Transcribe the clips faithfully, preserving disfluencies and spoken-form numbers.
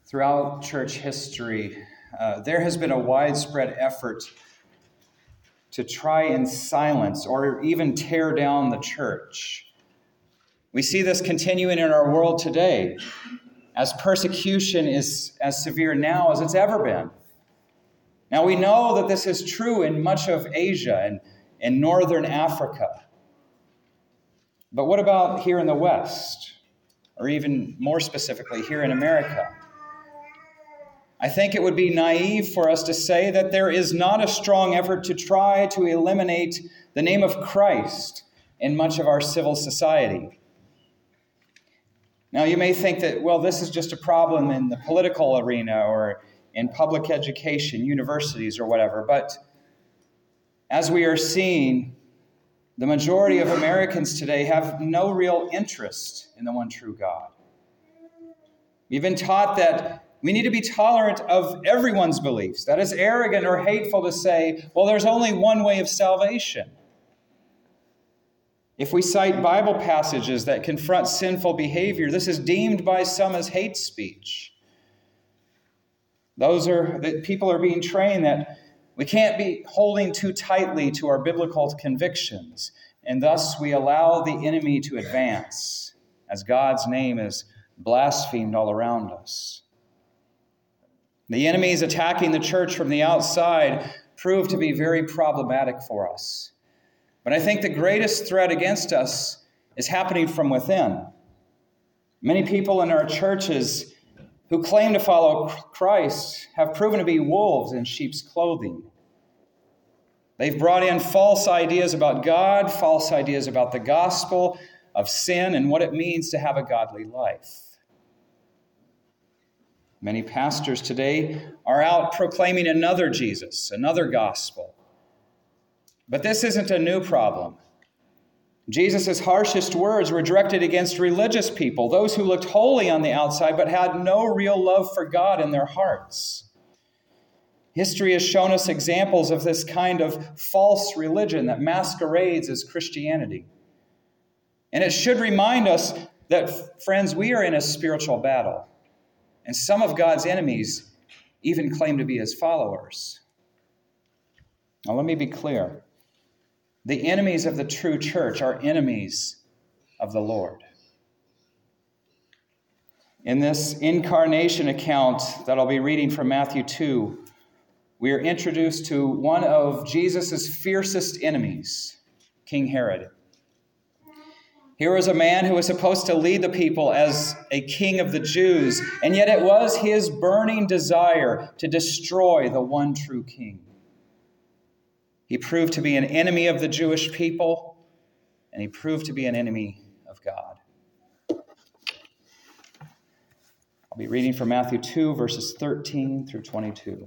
Throughout church history, uh, there has been a widespread effort to try and silence or even tear down the church. We see this continuing in our world today, as persecution is as severe now as it's ever been. Now, we know that this is true in much of Asia and in northern Africa. But what about here in the West, or even more specifically, here in America? I think it would be naive for us to say that there is not a strong effort to try to eliminate the name of Christ in much of our civil society. Now, you may think that, well, this is just a problem in the political arena or in public education, universities, or whatever. But as we are seeing, the majority of Americans today have no real interest in the one true God. We've been taught that we need to be tolerant of everyone's beliefs. That is arrogant or hateful to say, well, there's only one way of salvation. If we cite Bible passages that confront sinful behavior, this is deemed by some as hate speech. Those are that people are being trained that we can't be holding too tightly to our biblical convictions, and thus we allow the enemy to advance as God's name is blasphemed all around us. The enemies attacking the church from the outside prove to be very problematic for us. But I think the greatest threat against us is happening from within. Many people in our churches who claim to follow Christ have proven to be wolves in sheep's clothing. They've brought in false ideas about God, false ideas about the gospel, of sin, and what it means to have a godly life. Many pastors today are out proclaiming another Jesus, another gospel. But this isn't a new problem. Jesus' harshest words were directed against religious people, those who looked holy on the outside but had no real love for God in their hearts. History has shown us examples of this kind of false religion that masquerades as Christianity. And it should remind us that, friends, we are in a spiritual battle. And some of God's enemies even claim to be his followers. Now, let me be clear. The enemies of the true church are enemies of the Lord. In this incarnation account that I'll be reading from Matthew two, we are introduced to one of Jesus' fiercest enemies, King Herod. Here was a man who was supposed to lead the people as a king of the Jews, and yet it was his burning desire to destroy the one true king. He proved to be an enemy of the Jewish people, and he proved to be an enemy of God. I'll be reading from Matthew two, verses thirteen through twenty-two.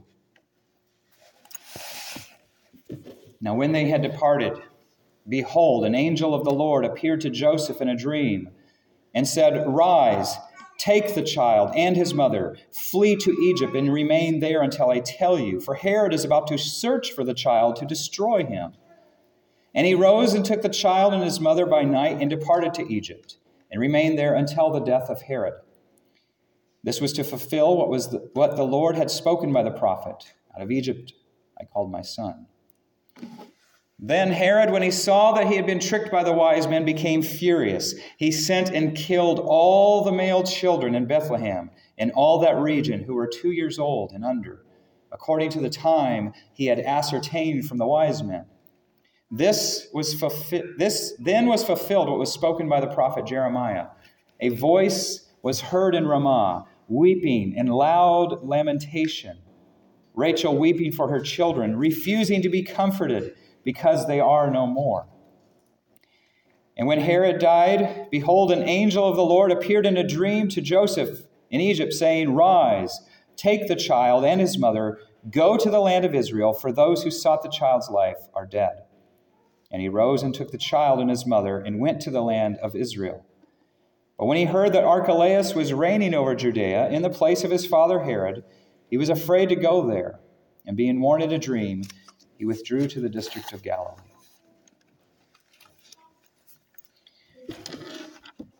Now when they had departed, behold, an angel of the Lord appeared to Joseph in a dream and said, "Rise, take the child and his mother, flee to Egypt and remain there until I tell you, for Herod is about to search for the child to destroy him." And he rose and took the child and his mother by night and departed to Egypt and remained there until the death of Herod. This was to fulfill what was the, what the Lord had spoken by the prophet, "Out of Egypt I called my son." Then Herod, when he saw that he had been tricked by the wise men, became furious. He sent and killed all the male children in Bethlehem and all that region who were two years old and under, according to the time he had ascertained from the wise men. This was fulfi- this then was fulfilled what was spoken by the prophet Jeremiah. A voice was heard in Ramah, weeping and loud lamentation. Rachel weeping for her children, refusing to be comforted, because they are no more. And when Herod died, behold, an angel of the Lord appeared in a dream to Joseph in Egypt, saying, "Rise, take the child and his mother, go to the land of Israel, for those who sought the child's life are dead." And he rose and took the child and his mother and went to the land of Israel. But when he heard that Archelaus was reigning over Judea in the place of his father Herod, he was afraid to go there, and being warned in a dream, he withdrew to the district of Galilee.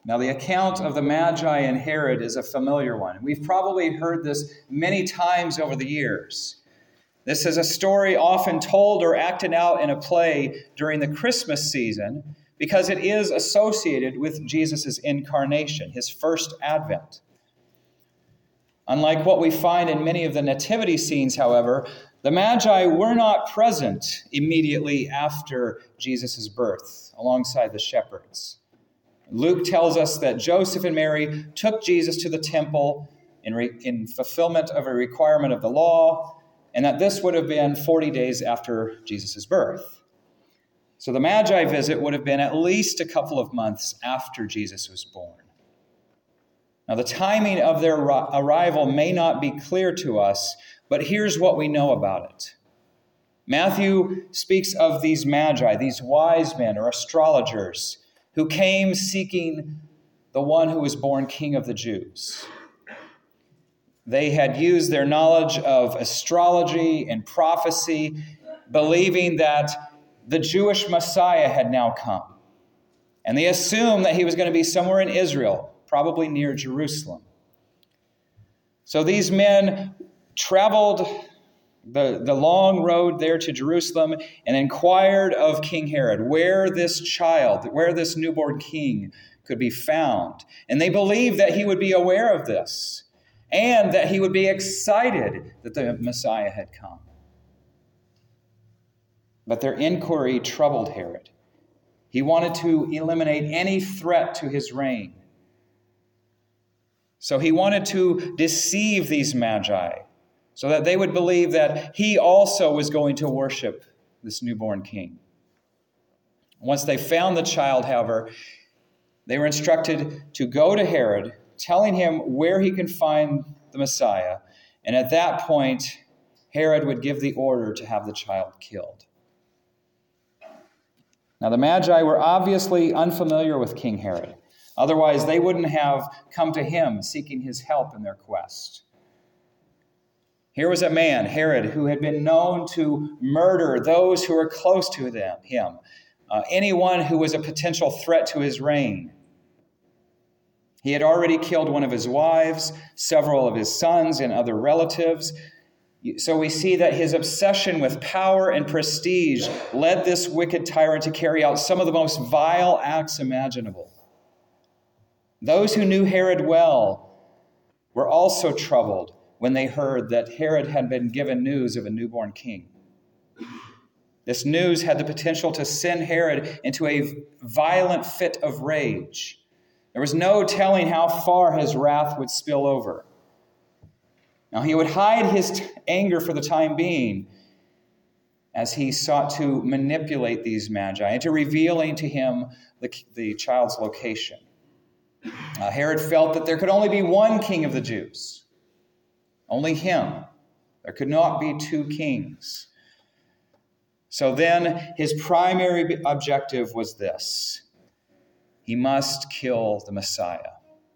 Now, the account of the Magi and Herod is a familiar one. We've probably heard this many times over the years. This is a story often told or acted out in a play during the Christmas season because it is associated with Jesus' incarnation, his first advent. Unlike what we find in many of the nativity scenes, however, the Magi were not present immediately after Jesus' birth alongside the shepherds. Luke tells us that Joseph and Mary took Jesus to the temple in, re- in fulfillment of a requirement of the law, and that this would have been forty days after Jesus' birth. So the Magi visit would have been at least a couple of months after Jesus was born. Now, the timing of their arrival may not be clear to us, but here's what we know about it. Matthew speaks of these Magi, these wise men or astrologers, who came seeking the one who was born King of the Jews. They had used their knowledge of astrology and prophecy, believing that the Jewish Messiah had now come. And they assumed that he was going to be somewhere in Israel, probably near Jerusalem. So these men traveled the, the long road there to Jerusalem and inquired of King Herod where this child, where this newborn king could be found. And they believed that he would be aware of this and that he would be excited that the Messiah had come. But their inquiry troubled Herod. He wanted to eliminate any threat to his reign. So he wanted to deceive these Magi so that they would believe that he also was going to worship this newborn king. Once they found the child, however, they were instructed to go to Herod, telling him where he can find the Messiah. And at that point, Herod would give the order to have the child killed. Now, the Magi were obviously unfamiliar with King Herod. Otherwise, they wouldn't have come to him seeking his help in their quest. Here was a man, Herod, who had been known to murder those who were close to them, him, uh, anyone who was a potential threat to his reign. He had already killed one of his wives, several of his sons, and other relatives. So we see that his obsession with power and prestige led this wicked tyrant to carry out some of the most vile acts imaginable. Those who knew Herod well were also troubled when they heard that Herod had been given news of a newborn king. This news had the potential to send Herod into a violent fit of rage. There was no telling how far his wrath would spill over. Now, he would hide his t- anger for the time being as he sought to manipulate these Magi into revealing to him the, the child's location. Uh, Herod felt that there could only be one king of the Jews, only him. There could not be two kings. So then his primary objective was this: he must kill the Messiah.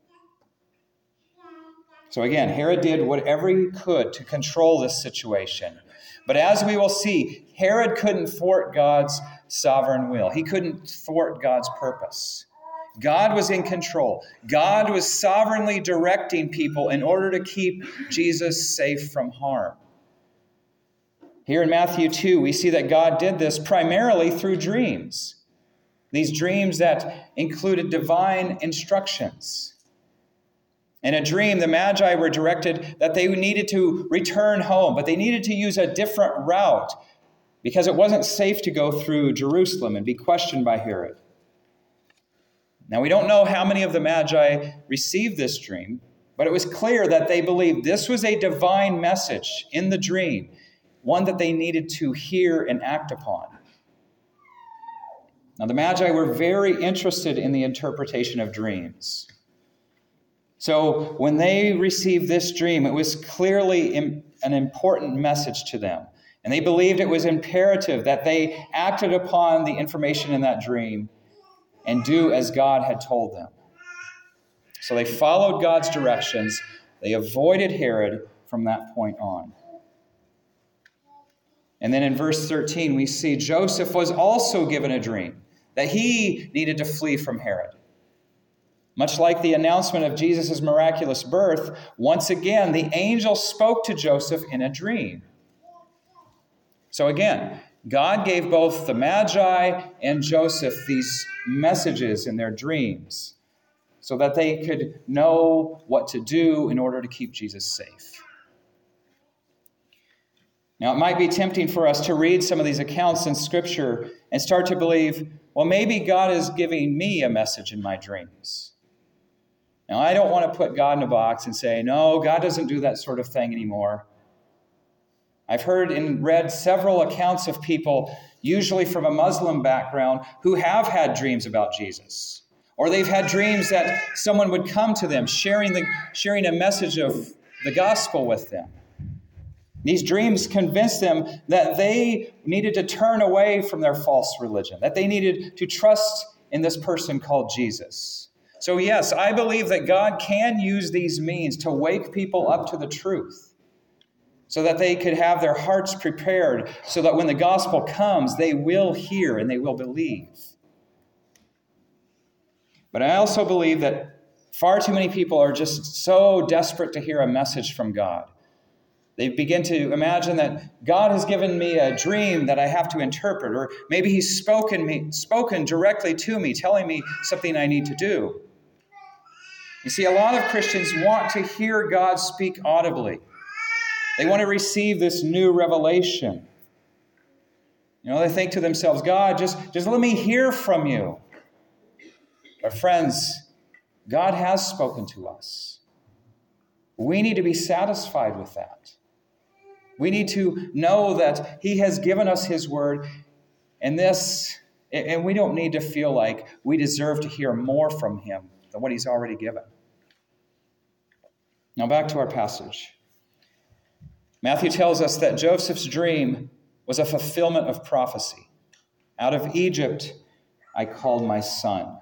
So again, Herod did whatever he could to control this situation. But as we will see, Herod couldn't thwart God's sovereign will. He couldn't thwart God's purpose. God was in control. God was sovereignly directing people in order to keep Jesus safe from harm. Here in Matthew two, we see that God did this primarily through dreams. These dreams that included divine instructions. In a dream, the Magi were directed that they needed to return home, but they needed to use a different route because it wasn't safe to go through Jerusalem and be questioned by Herod. Now, we don't know how many of the Magi received this dream, but it was clear that they believed this was a divine message in the dream, one that they needed to hear and act upon. Now, the Magi were very interested in the interpretation of dreams. So when they received this dream, it was clearly an important message to them. And they believed it was imperative that they acted upon the information in that dream and do as God had told them. So they followed God's directions. They avoided Herod from that point on. And then in verse thirteen, we see Joseph was also given a dream that he needed to flee from Herod. Much like the announcement of Jesus' miraculous birth, once again, the angel spoke to Joseph in a dream. So again, God gave both the Magi and Joseph these messages in their dreams so that they could know what to do in order to keep Jesus safe. Now, it might be tempting for us to read some of these accounts in Scripture and start to believe, well, maybe God is giving me a message in my dreams. Now, I don't want to put God in a box and say, no, God doesn't do that sort of thing anymore. I've heard and read several accounts of people, usually from a Muslim background, who have had dreams about Jesus. Or they've had dreams that someone would come to them, sharing, the, sharing a message of the gospel with them. These dreams convinced them that they needed to turn away from their false religion, that they needed to trust in this person called Jesus. So yes, I believe that God can use these means to wake people up to the truth so that they could have their hearts prepared so that when the gospel comes, they will hear and they will believe. But I also believe that far too many people are just so desperate to hear a message from God. They begin to imagine that God has given me a dream that I have to interpret, or maybe he's spoken me, spoken directly to me, telling me something I need to do. You see, a lot of Christians want to hear God speak audibly. They want to receive this new revelation. You know, they think to themselves, God, just, just let me hear from you. But friends, God has spoken to us. We need to be satisfied with that. We need to know that he has given us his word, and this, and we don't need to feel like we deserve to hear more from him than what he's already given. Now back to our passage. Matthew tells us that Joseph's dream was a fulfillment of prophecy. Out of Egypt, I called my son.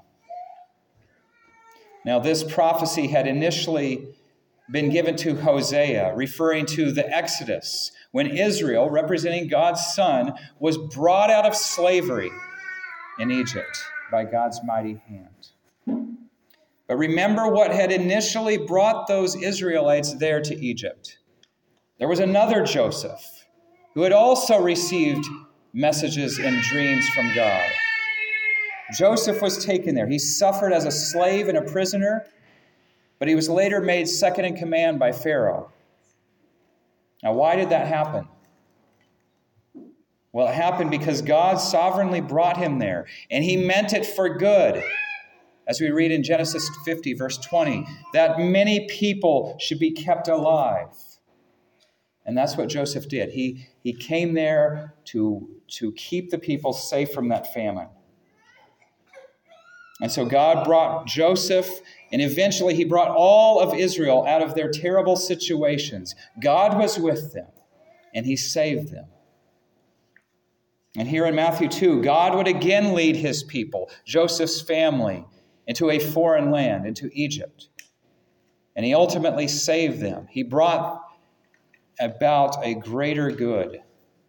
Now this prophecy had initially been given to Hosea, referring to the Exodus, when Israel, representing God's son, was brought out of slavery in Egypt by God's mighty hand. But remember what had initially brought those Israelites there to Egypt. There was another Joseph who had also received messages and dreams from God. Joseph was taken there. He suffered as a slave and a prisoner, but he was later made second in command by Pharaoh. Now, why did that happen? Well, it happened because God sovereignly brought him there, and he meant it for good. As we read in Genesis fifty, verse twenty, that many people should be kept alive. And that's what Joseph did. He, he came there to, to keep the people safe from that famine. And so God brought Joseph, and eventually he brought all of Israel out of their terrible situations. God was with them, and he saved them. And here in Matthew two, God would again lead his people, Joseph's family, into a foreign land, into Egypt. And he ultimately saved them. He brought about a greater good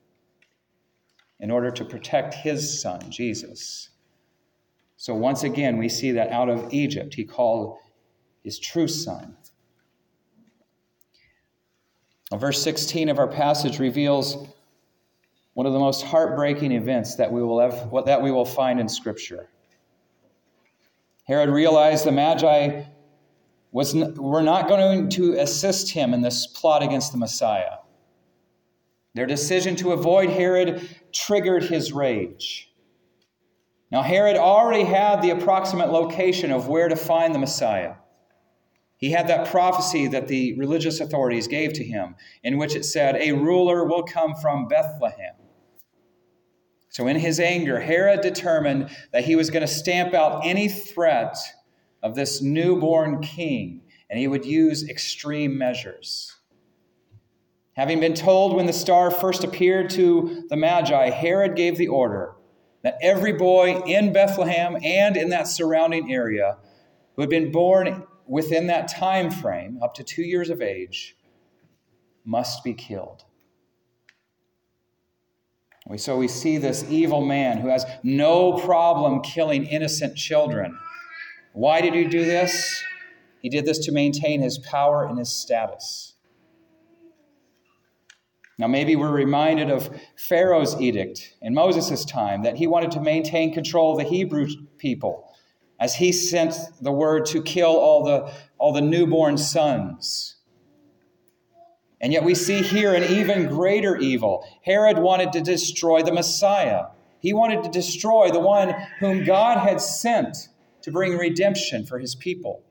in order to protect his son, Jesus. So once again, we see that out of Egypt, he called his true son. Now, verse sixteen of our passage reveals one of the most heartbreaking events that we will have, that we will find in Scripture. Herod realized the Magi was, were not going to assist him in this plot against the Messiah. Their decision to avoid Herod triggered his rage. Now, Herod already had the approximate location of where to find the Messiah. He had that prophecy that the religious authorities gave to him, in which it said, a ruler will come from Bethlehem. So in his anger, Herod determined that he was going to stamp out any threat of this newborn king, and he would use extreme measures. Having been told when the star first appeared to the Magi, Herod gave the order that every boy in Bethlehem and in that surrounding area who had been born within that time frame, up to two years of age, must be killed. So we see this evil man who has no problem killing innocent children. Why did he do this? He did this to maintain his power and his status. Now, maybe we're reminded of Pharaoh's edict in Moses' time that he wanted to maintain control of the Hebrew people as he sent the word to kill all the, all the newborn sons. And yet we see here an even greater evil. Herod wanted to destroy the Messiah. He wanted to destroy the one whom God had sent to bring redemption for his people.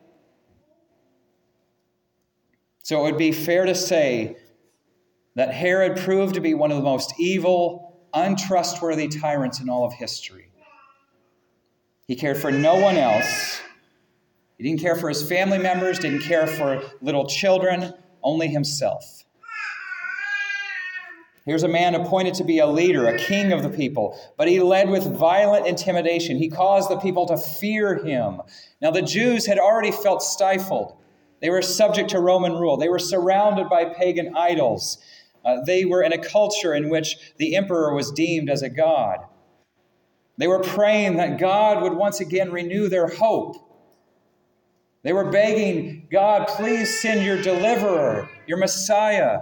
So it would be fair to say that Herod proved to be one of the most evil, untrustworthy tyrants in all of history. He cared for no one else. He didn't care for his family members, didn't care for little children, only himself. Here's a man appointed to be a leader, a king of the people, but he led with violent intimidation. He caused the people to fear him. Now, the Jews had already felt stifled. They were subject to Roman rule. They were surrounded by pagan idols. Uh, they were in a culture in which the emperor was deemed as a god. They were praying that God would once again renew their hope. They were begging, God, please send your deliverer, your Messiah.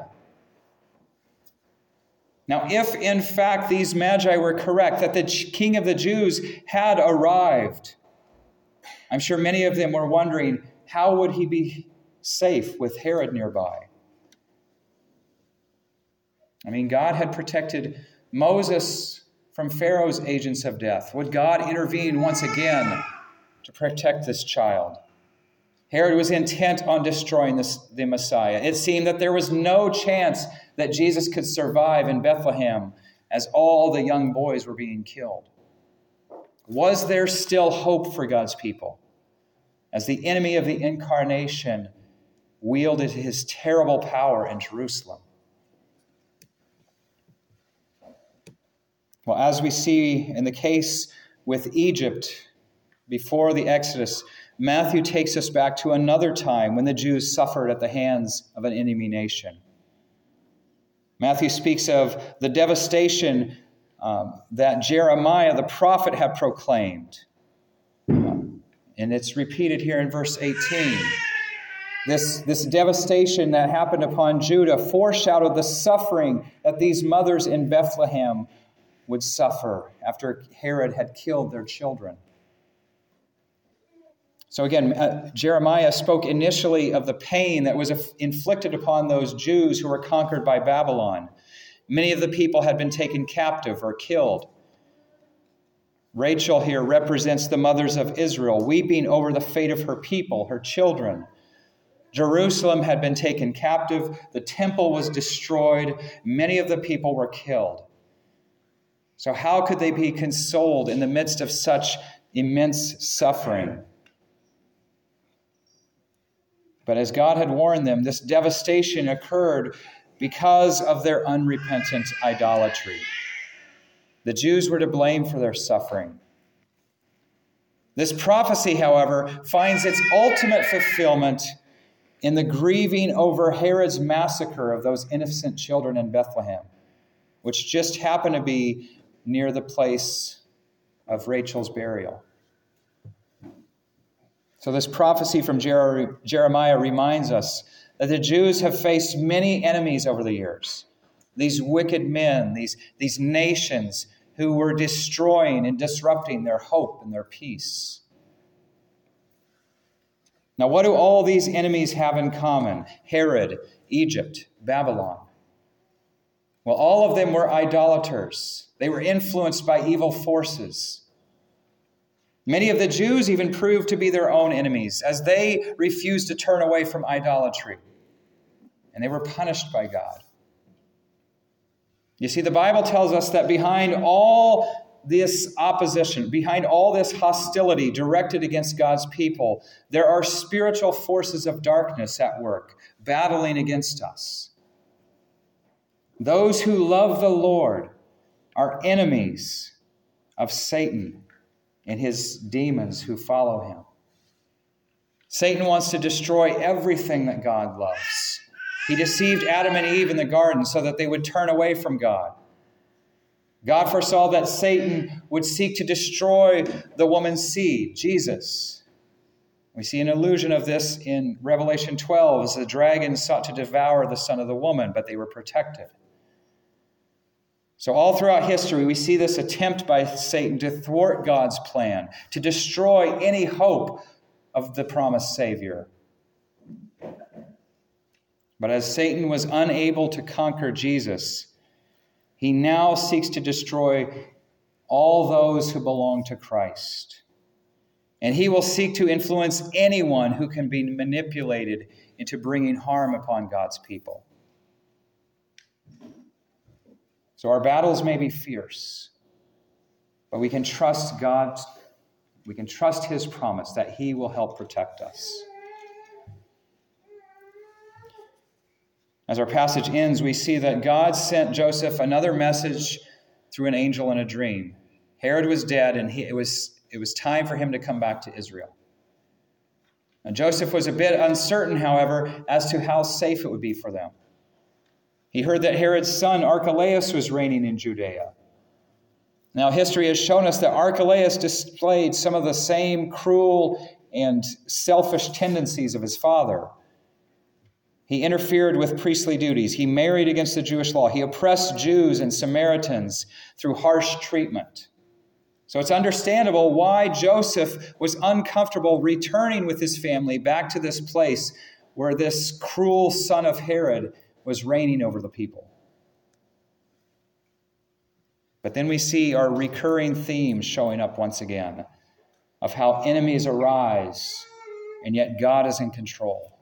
Now, if in fact these magi were correct, that the king of the Jews had arrived, I'm sure many of them were wondering, how would he be safe with Herod nearby? I mean, God had protected Moses from Pharaoh's agents of death. Would God intervene once again to protect this child? Herod was intent on destroying this, the Messiah. It seemed that there was no chance that Jesus could survive in Bethlehem as all the young boys were being killed. Was there still hope for God's people as the enemy of the incarnation wielded his terrible power in Jerusalem? Well, as we see in the case with Egypt before the Exodus, Matthew takes us back to another time when the Jews suffered at the hands of an enemy nation. Matthew speaks of the devastation um, that Jeremiah the prophet had proclaimed. Um, and it's repeated here in verse eighteen. This, this devastation that happened upon Judah foreshadowed the suffering that these mothers in Bethlehem would suffer after Herod had killed their children. So again, uh, Jeremiah spoke initially of the pain that was af- inflicted upon those Jews who were conquered by Babylon. Many of the people had been taken captive or killed. Rachel here represents the mothers of Israel, weeping over the fate of her people, her children. Jerusalem had been taken captive. The temple was destroyed. Many of the people were killed. So how could they be consoled in the midst of such immense suffering? But as God had warned them, this devastation occurred because of their unrepentant idolatry. The Jews were to blame for their suffering. This prophecy, however, finds its ultimate fulfillment in the grieving over Herod's massacre of those innocent children in Bethlehem, which just happened to be near the place of Rachel's burial. So this prophecy from Jer- Jeremiah reminds us that the Jews have faced many enemies over the years. These wicked men, these, these nations who were destroying and disrupting their hope and their peace. Now, what do all these enemies have in common? Herod, Egypt, Babylon. Well, all of them were idolaters. They were influenced by evil forces. Many of the Jews even proved to be their own enemies as they refused to turn away from idolatry. And they were punished by God. You see, the Bible tells us that behind all this opposition, behind all this hostility directed against God's people, there are spiritual forces of darkness at work, battling against us. Those who love the Lord are enemies of Satan and his demons who follow him. Satan wants to destroy everything that God loves. He deceived Adam and Eve in the garden so that they would turn away from God. God foresaw that Satan would seek to destroy the woman's seed, Jesus. We see an allusion of this in Revelation twelve as the dragon sought to devour the son of the woman, but they were protected. So all throughout history, we see this attempt by Satan to thwart God's plan, to destroy any hope of the promised Savior. But as Satan was unable to conquer Jesus, he now seeks to destroy all those who belong to Christ. And he will seek to influence anyone who can be manipulated into bringing harm upon God's people. So our battles may be fierce, but we can trust God, we can trust his promise that he will help protect us. As our passage ends, we see that God sent Joseph another message through an angel in a dream. Herod was dead, and he, it was, it was time for him to come back to Israel. Now, Joseph was a bit uncertain, however, as to how safe it would be for them. He heard that Herod's son Archelaus was reigning in Judea. Now, history has shown us that Archelaus displayed some of the same cruel and selfish tendencies of his father. He interfered with priestly duties. He married against the Jewish law. He oppressed Jews and Samaritans through harsh treatment. So it's understandable why Joseph was uncomfortable returning with his family back to this place where this cruel son of Herod was reigning over the people. But then we see our recurring theme showing up once again of how enemies arise, and yet God is in control.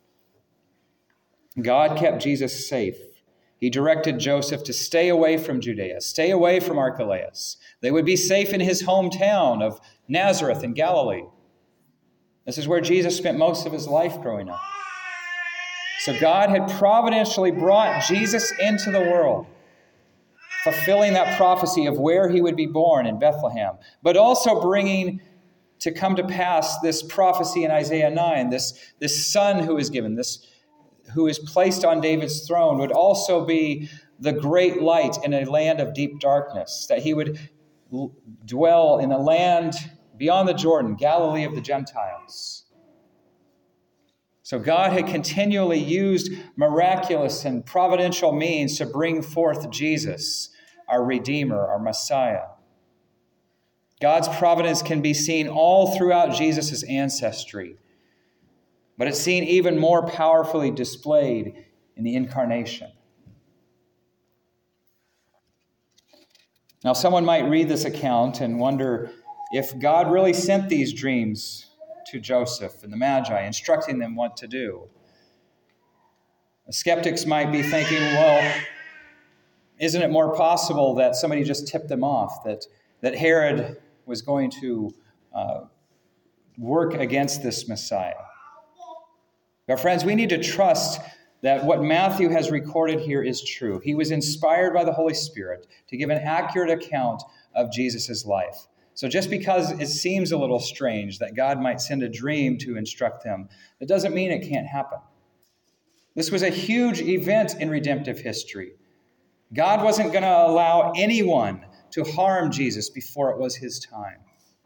God kept Jesus safe. He directed Joseph to stay away from Judea, stay away from Archelaus. They would be safe in his hometown of Nazareth in Galilee. This is where Jesus spent most of his life growing up. So God had providentially brought Jesus into the world, fulfilling that prophecy of where he would be born in Bethlehem, but also bringing to come to pass this prophecy in Isaiah nine, this, this son who is given, this who is placed on David's throne, would also be the great light in a land of deep darkness, that he would l- dwell in a land beyond the Jordan, Galilee of the Gentiles. So God had continually used miraculous and providential means to bring forth Jesus, our Redeemer, our Messiah. God's providence can be seen all throughout Jesus' ancestry, but it's seen even more powerfully displayed in the incarnation. Now, someone might read this account and wonder if God really sent these dreams to Joseph and the Magi, instructing them what to do. Skeptics might be thinking, well, isn't it more possible that somebody just tipped them off, that, that Herod was going to uh, work against this Messiah? But friends, we need to trust that what Matthew has recorded here is true. He was inspired by the Holy Spirit to give an accurate account of Jesus' life. So just because it seems a little strange that God might send a dream to instruct them, it doesn't mean it can't happen. This was a huge event in redemptive history. God wasn't going to allow anyone to harm Jesus before it was his time.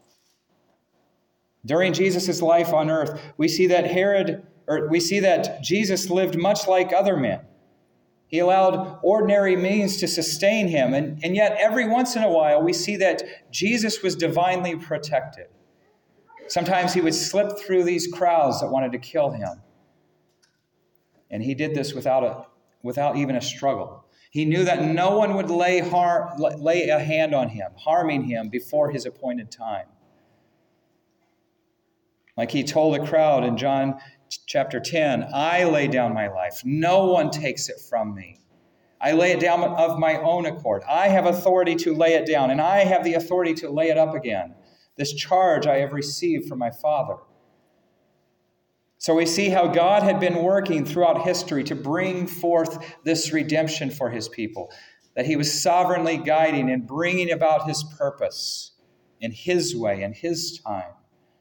During Jesus' life on earth, we see that Herod, or we see that Jesus lived much like other men. He allowed ordinary means to sustain him, and, and yet every once in a while we see that Jesus was divinely protected. Sometimes he would slip through these crowds that wanted to kill him. And he did this without a, without even a struggle. He knew that no one would lay, har- lay a hand on him, harming him before his appointed time. Like he told the crowd in John chapter ten, I lay down my life. No one takes it from me. I lay it down of my own accord. I have authority to lay it down, and I have the authority to lay it up again. This charge I have received from my Father. So we see how God had been working throughout history to bring forth this redemption for his people, that he was sovereignly guiding and bringing about his purpose in his way, in his time.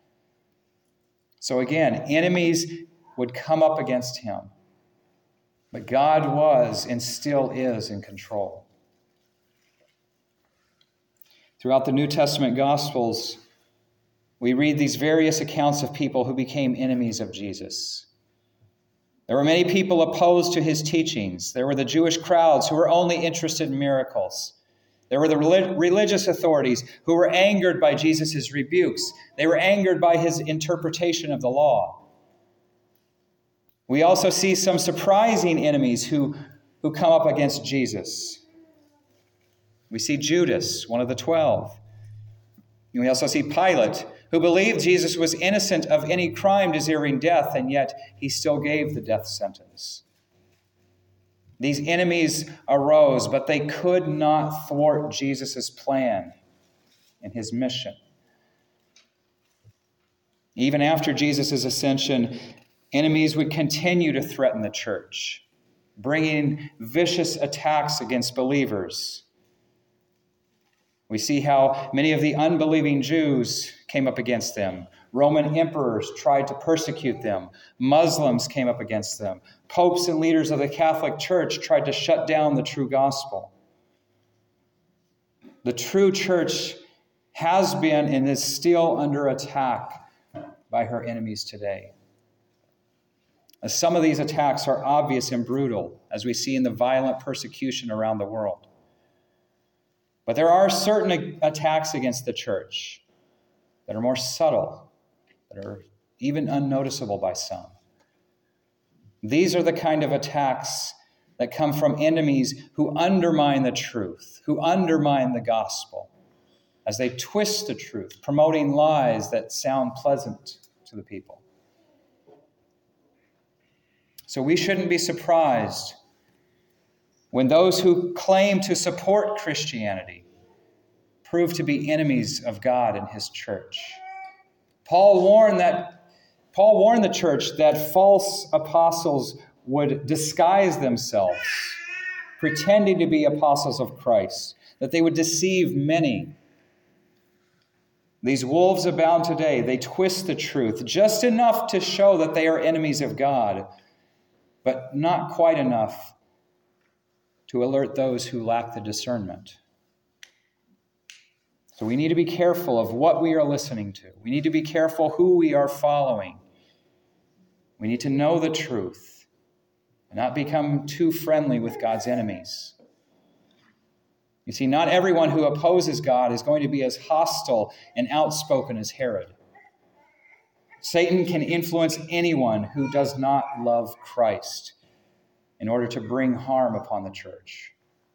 So again, enemies would come up against him, but God was and still is in control. Throughout the New Testament Gospels, we read these various accounts of people who became enemies of Jesus. There were many people opposed to his teachings. There were the Jewish crowds who were only interested in miracles. There were the religious authorities who were angered by Jesus' rebukes. They were angered by his interpretation of the law. We also see some surprising enemies who, who come up against Jesus. We see Judas, one of the twelve. And we also see Pilate, who believed Jesus was innocent of any crime deserving death, and yet he still gave the death sentence. These enemies arose, but they could not thwart Jesus' plan and his mission. Even after Jesus' ascension, enemies would continue to threaten the church, bringing vicious attacks against believers. We see how many of the unbelieving Jews came up against them. Roman emperors tried to persecute them. Muslims came up against them. Popes and leaders of the Catholic Church tried to shut down the true gospel. The true church has been and is still under attack by her enemies today. As some of these attacks are obvious and brutal, as we see in the violent persecution around the world. But there are certain attacks against the church that are more subtle, that are even unnoticeable by some. These are the kind of attacks that come from enemies who undermine the truth, who undermine the gospel, as they twist the truth, promoting lies that sound pleasant to the people. So we shouldn't be surprised when those who claim to support Christianity prove to be enemies of God and his church. Paul warned that Paul warned the church that false apostles would disguise themselves, pretending to be apostles of Christ, that they would deceive many. These wolves abound today. They twist the truth just enough to show that they are enemies of God, but not quite enough to alert those who lack the discernment. So we need to be careful of what we are listening to. We need to be careful who we are following. We need to know the truth and not become too friendly with God's enemies. You see, not everyone who opposes God is going to be as hostile and outspoken as Herod. Satan can influence anyone who does not love Christ in order to bring harm upon the church.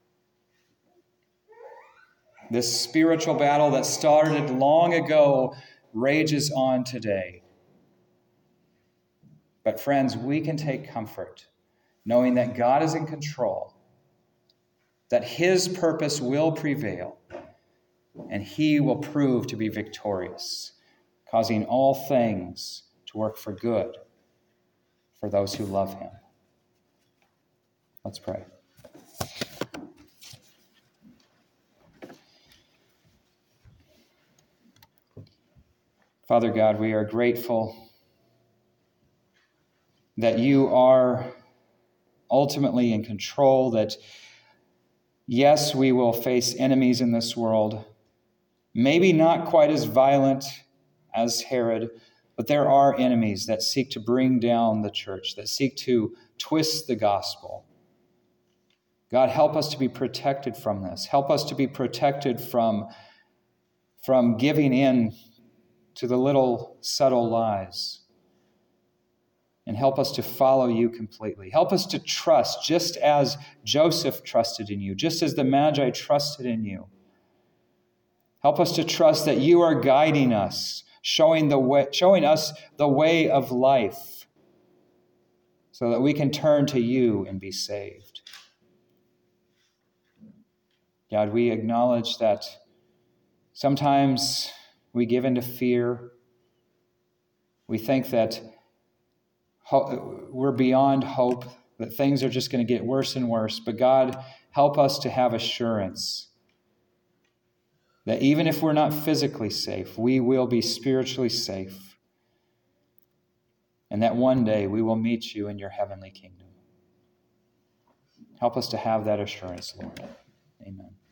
This spiritual battle that started long ago rages on today. But friends, we can take comfort knowing that God is in control, that his purpose will prevail, and he will prove to be victorious, causing all things to work for good for those who love him. Let's pray. Father God, we are grateful that you are ultimately in control, that yes, we will face enemies in this world, maybe not quite as violent as Herod, but there are enemies that seek to bring down the church, that seek to twist the gospel. God, help us to be protected from this. Help us to be protected from, from giving in to the little subtle lies. And help us to follow you completely. Help us to trust just as Joseph trusted in you, just as the Magi trusted in you. Help us to trust that you are guiding us, showing the way, showing us the way of life, so that we can turn to you and be saved. God, we acknowledge that sometimes we give into fear. We think that we're beyond hope, that things are just going to get worse and worse. But God, help us to have assurance that even if we're not physically safe, we will be spiritually safe. And that one day we will meet you in your heavenly kingdom. Help us to have that assurance, Lord. Amen.